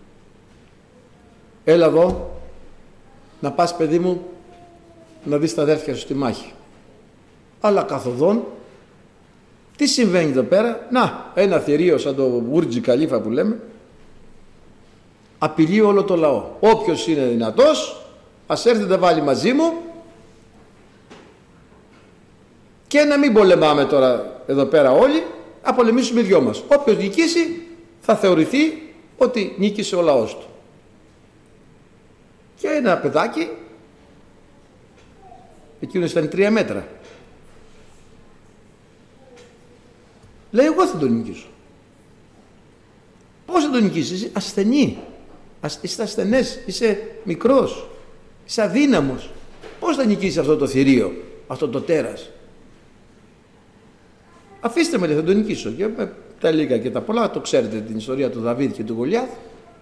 Έλα εδώ να πας, παιδί μου, να δεις τα αδέρφια σου στη μάχη. Αλλά καθοδόν, τι συμβαίνει εδώ πέρα? Να, ένα θηρίο σαν το Μπούρτζι Καλίφα που λέμε, απειλεί όλο το λαό. Όποιος είναι δυνατός, ας έρθει να βάλει μαζί μου και να μην πολεμάμε τώρα εδώ πέρα όλοι, να πολεμήσουμε οι δυο μας. Όποιος νικήσει θα θεωρηθεί ότι νίκησε ο λαός του. Και ένα παιδάκι, εκείνος ήταν 3 μέτρα, λέει, εγώ θα τον νικήσω. Πώς θα τον νικήσεις? Είσαι ασθενή, είσαι ασθενές, είσαι μικρός, είσαι αδύναμος. Πώς θα νικήσεις αυτό το θηρίο, αυτό το τέρας? Αφήστε με, λέει, θα τον νικήσω. Και με τα λίγα και τα πολλά, το ξέρετε την ιστορία του Δαβίδ και του Γολιάθ.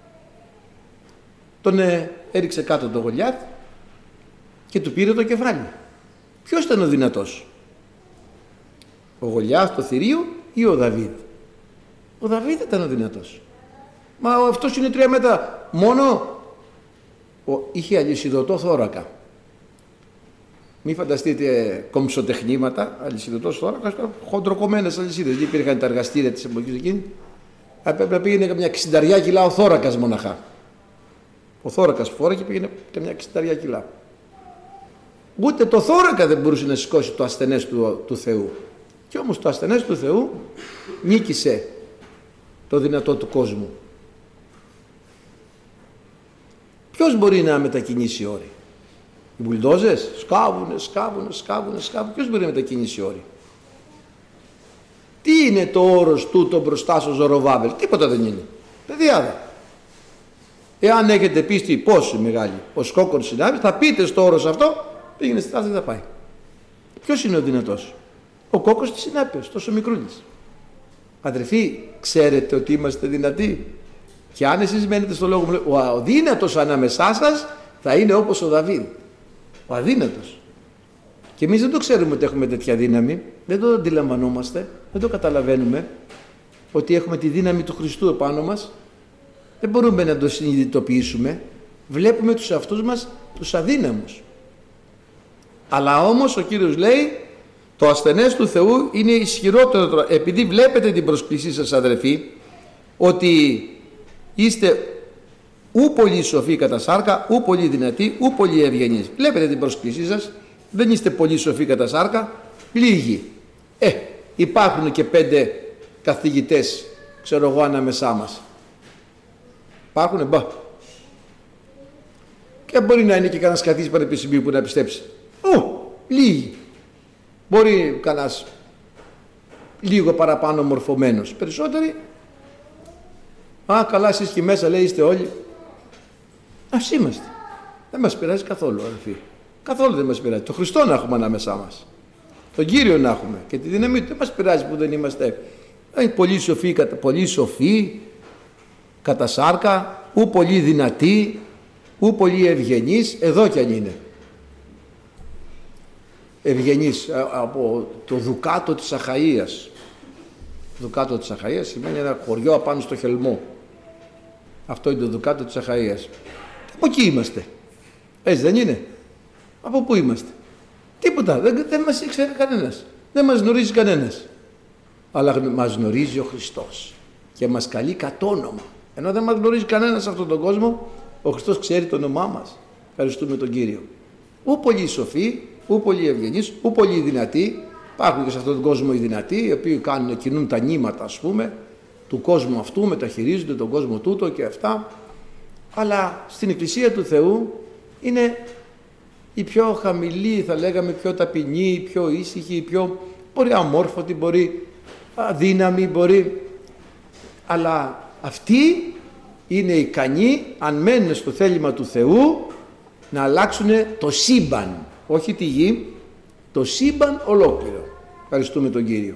Τον έριξε κάτω το Γολιάθ και του πήρε το κεφάλι. Ποιος ήταν ο δυνατός? Ο Γολιάθ το θηρίο ή ο Δαβίδ? Ο Δαβίδ ήταν ο δυνατός. Μα αυτός είναι 3 μέτρα μόνο. Είχε αλυσιδωτό θώρακα. Μην φανταστείτε κομψοτεχνήματα, αλυσιδωτός θώρακας, χοντροκομμένες αλυσίδες. Δεν υπήρχαν τα εργαστήρια της εποχής εκείνη. Πρέπει να πήγαινε καμιά 60 κιλά ο θώρακας μοναχά. Ο θώρακας φόρακε, πήγαινε καμιά 60 κιλά. Ούτε το θώρακα δεν μπορούσε να σηκώσει το ασθενές του Θεού. Και όμως το ασθενές του Θεού νίκησε το δυνατό του κόσμου. Ποιος μπορεί να μετακινήσει όρη? Οι μπουλντόζες σκάβουνε. Ποιος μπορεί να μετακινήσει όρη? Τι είναι το όρος τούτο μπροστά στο Ζωροβάβελ? Τίποτα δεν είναι. Παιδιάδα. Εάν έχετε πίστη πόσο μεγάλη ο σκόκον συνάβη, θα πείτε στο όρος αυτό, πήγαινε στη τάση, θα πάει. Ποιος είναι ο δυνατός? Ο κόκκος της συνάπεως, τόσο μικρούλης. Αδερφοί, ξέρετε ότι είμαστε δυνατοί? Και αν εσείς μένετε στο λόγο μου, ο αδύνατος ανάμεσά σας θα είναι όπως ο Δαβίδ. Ο αδύνατος. Και εμείς δεν το ξέρουμε ότι έχουμε τέτοια δύναμη, δεν το αντιλαμβανόμαστε, δεν το καταλαβαίνουμε ότι έχουμε τη δύναμη του Χριστού επάνω μας. Δεν μπορούμε να το συνειδητοποιήσουμε. Βλέπουμε τους εαυτούς μας τους αδύναμους. Αλλά όμως ο Κύριος λέει, το ασθενές του Θεού είναι ισχυρότερο. Επειδή βλέπετε την προσκλησή σας, αδερφοί, ότι είστε ου πολύ σοφοί κατά σάρκα, ου πολύ δυνατοί, ου πολύ ευγενείς. Βλέπετε την προσκλησή σας, δεν είστε πολύ σοφοί κατά σάρκα, λίγοι. Υπάρχουν και 5 καθηγητές, ξέρω εγώ, ανάμεσά μας. Υπάρχουνε, μπα. Και μπορεί να είναι και κανένας καθηγητής πανεπιστημίου που να πιστέψει. Λίγοι. Μπορεί κανένας λίγο παραπάνω μορφωμένος. Περισσότεροι, καλά, εσείς και μέσα, λέει, είστε όλοι. Ας είμαστε. Δεν μας πειράζει καθόλου, αδελφοί. Καθόλου δεν μας πειράζει. Το Χριστό να έχουμε ανάμεσά μας. Τον Κύριο να έχουμε και τη δύναμη του. Δεν μας πειράζει που δεν είμαστε πολύ σοφοί κατά σάρκα, ου πολύ δυνατοί, ου πολύ ευγενείς, εδώ κι αν είναι. Ευγενείς από το Δουκάτο της Αχαΐας. Το Δουκάτο της Αχαΐας σημαίνει ένα χωριό απάνω στο Χελμό. Αυτό είναι το Δουκάτο της Αχαΐας. Από εκεί είμαστε. Έτσι δεν είναι? Από πού είμαστε? Τίποτα. Δεν μας ήξερε κανένας. Δεν μας γνωρίζει κανένας. Αλλά μας γνωρίζει ο Χριστός και μας καλεί κατ' όνομα. Ενώ δεν μας γνωρίζει κανένας σε αυτόν τον κόσμο, ο Χριστός ξέρει το όνομά μας. Ευχαριστούμε τον Κύριο. Ού πολύ σοφοί, ού πολύ ευγενείς, ού πολύ δυνατοί. Υπάρχουν και σε αυτόν τον κόσμο οι δυνατοί, οι οποίοι κινούν τα νήματα, ας πούμε, του κόσμου αυτού, μεταχειρίζονται τον κόσμο τούτο και αυτά. Αλλά στην Εκκλησία του Θεού είναι η πιο χαμηλή, θα λέγαμε, πιο ταπεινή, πιο ήσυχη, πιο μπορεί αμόρφωτη, μπορεί αδύναμη, μπορεί. Αλλά αυτοί είναι ικανοί, αν μένουν στο θέλημα του Θεού, να αλλάξουν το σύμπαν, όχι τη γη, το σύμπαν ολόκληρο. Ευχαριστούμε τον Κύριο.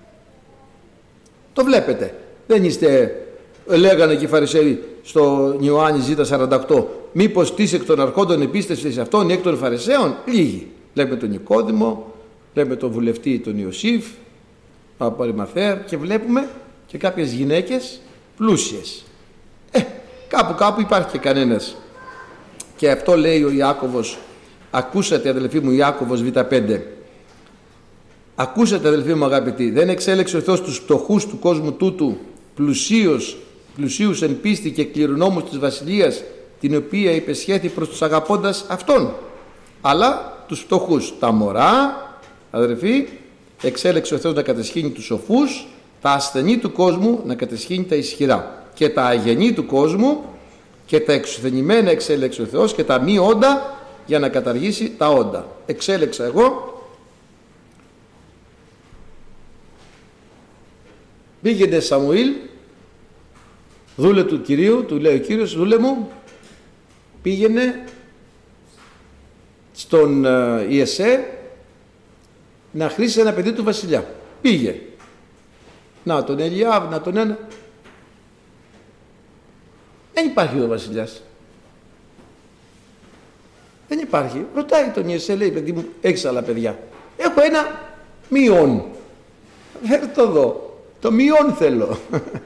Το βλέπετε. Δεν είστε, λέγανε και οι Φαρισαίοι στο Ιωάννη Ζ48, μήπως τις εκ των αρχόντων επίστευσε σε αυτόν ή εκ των Φαρισαίων? Λίγοι. Βλέπουμε τον Νικόδημο, βλέπουμε τον βουλευτή τον Ιωσήφ από Αριμαθαία και βλέπουμε και κάποιες γυναίκες πλούσιες. Κάπου υπάρχει και κανένας. Και αυτό λέει ο Ιάκωβος. Ακούσατε, αδελφοί μου, Ιάκωβος Β5. Ακούσατε, αδελφοί μου αγαπητοί, δεν εξέλεξε ο Θεός τους φτωχούς του κόσμου τούτου πλουσίους εν πίστη και κληρονόμους της βασιλείας, την οποία υπεσχέθη προς τους αγαπώντας αυτόν, αλλά τους φτωχούς. Τα μωρά, αδελφοί, εξέλεξε ο Θεός να κατεσχύνει τους σοφούς, τα ασθενή του κόσμου να κατεσχύνει τα ισχυρά, και τα αγενή του κόσμου και τα εξουθενημένα εξέλεξε ο Θεός, και τα μη όντα για να καταργήσει τα όντα. Εξέλεξα εγώ. Πήγαινε Σαμουήλ, δούλε του Κυρίου, του λέει ο Κύριος, δούλε μου, πήγαινε στον Ιεσέ να χρήσει ένα παιδί του βασιλιά. Πήγε. Να τον Ελιάβ, να τον ένα. Δεν υπάρχει ο βασιλιάς. Δεν υπάρχει. Ρωτάει τον Ιεσέ, λέει, παιδί μου, έχεις άλλα παιδιά? Έχω ένα μειόν. Φέρ' το εδώ. Το μειόν θέλω.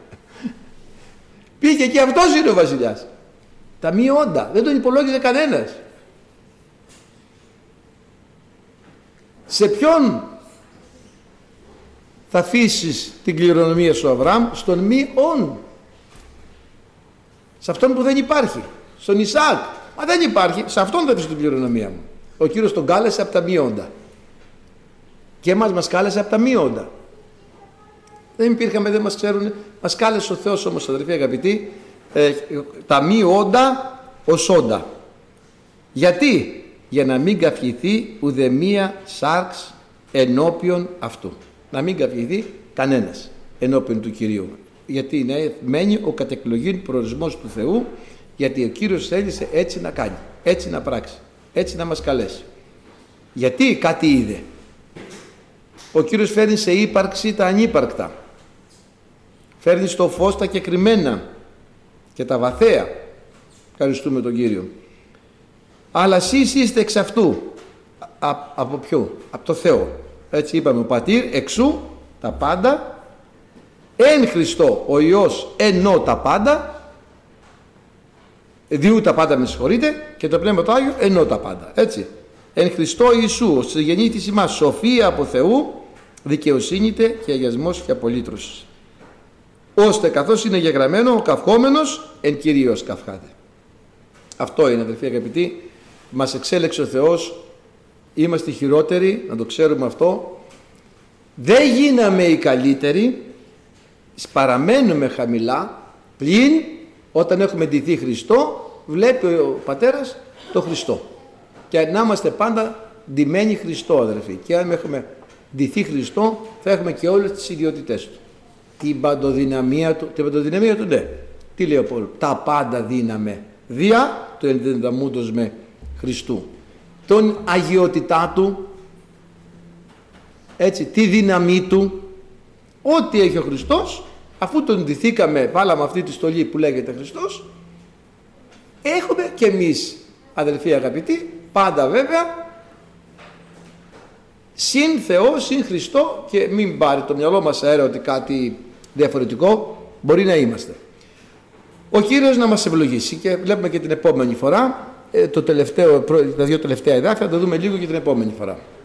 Πήγε και αυτός είναι ο βασιλιάς. Τα μειόντα. Δεν τον υπολόγιζε κανένας. Σε ποιον θα αφήσεις την κληρονομία σου, Αβραάμ? Στον μειόν. Σε αυτόν που δεν υπάρχει. Στον Ισαάκ. Μα δεν υπάρχει. Σε αυτόν θα αφήσω την κληρονομία μου. Ο Κύριος τον κάλεσε από τα μειόντα. Και εμάς μας κάλεσε από τα μειόντα. Δεν υπήρχαμε, δεν μας ξέρουν. Μας κάλεσε ο Θεός όμως, αδελφοί αγαπητοί, τα μη όντα ως όντα. Γιατί? Για να μην καυχηθεί ουδεμία σάρξ ενώπιον αυτού. Να μην καυχηθεί κανένας ενώπιον του Κυρίου. Γιατί μένει ο κατεκλογήν προορισμός του Θεού, γιατί ο Κύριος θέλησε έτσι να κάνει, έτσι να πράξει, έτσι να μας καλέσει. Γιατί κάτι είδε. Ο Κύριος φέρνει σε ύπαρξη τα ανύπαρκτα. Φέρνει στο φως τα κεκριμένα και τα βαθαία. Ευχαριστούμε τον Κύριο. Αλλά εσείς είστε εξ αυτού. Από ποιο? Από το Θεό. Έτσι είπαμε, ο Πατήρ εξού τα πάντα, εν Χριστώ ο Υιός ενώ τα πάντα, διού τα πάντα, με συγχωρείτε, και το Πνεύμα το Άγιο ενώ τα πάντα. Έτσι. Εν Χριστώ Ιησού, ως γεννήτης ημάς, σοφία από Θεού, δικαιοσύνητε και αγιασμός και απολύτρωση. Ώστε καθώς είναι γεγραμμένο, ο καυχόμενος εν Κυρίως καυχάται. Αυτό είναι, αδελφοί αγαπητοί, μας εξέλεξε ο Θεός, είμαστε χειρότεροι, να το ξέρουμε αυτό. Δεν γίναμε οι καλύτεροι, παραμένουμε χαμηλά, πλην όταν έχουμε ντυθεί Χριστό, βλέπει ο Πατέρας το Χριστό. Και να είμαστε πάντα ντυμένοι Χριστό, αδελφοί. Και αν έχουμε ντυθεί Χριστό, θα έχουμε και όλες τις ιδιότητές του. Την παντοδυναμία του, ναι. Τι λέει ο Παύλος? Τα πάντα δύναμε δια το ενδυναμούντος με Χριστού. Τον αγιότητά του, έτσι, τη δύναμή του, ό,τι έχει ο Χριστός, αφού τον ντυθήκαμε, βάλαμε αυτή τη στολή που λέγεται Χριστός, έχουμε και εμείς, αδελφοί αγαπητοί, πάντα βέβαια, συν Θεό, συν Χριστό, και μην πάρει το μυαλό μας αέρα ότι κάτι διαφορετικό μπορεί να είμαστε. Ο Κύριος να μας ευλογήσει, και βλέπουμε και την επόμενη φορά, τα δύο τελευταία εδάφια, θα το δούμε λίγο και την επόμενη φορά.